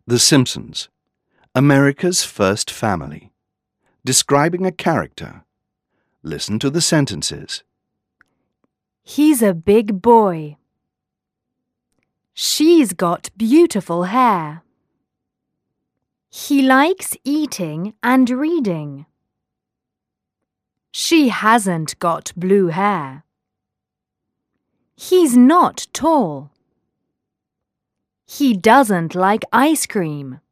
The Simpsons. America's first family. Describing a character. Listen to the sentences. He's a big boy. She's got beautiful hair. He likes eating and reading. She hasn't got blue hair. He's not tall. He doesn't like ice cream.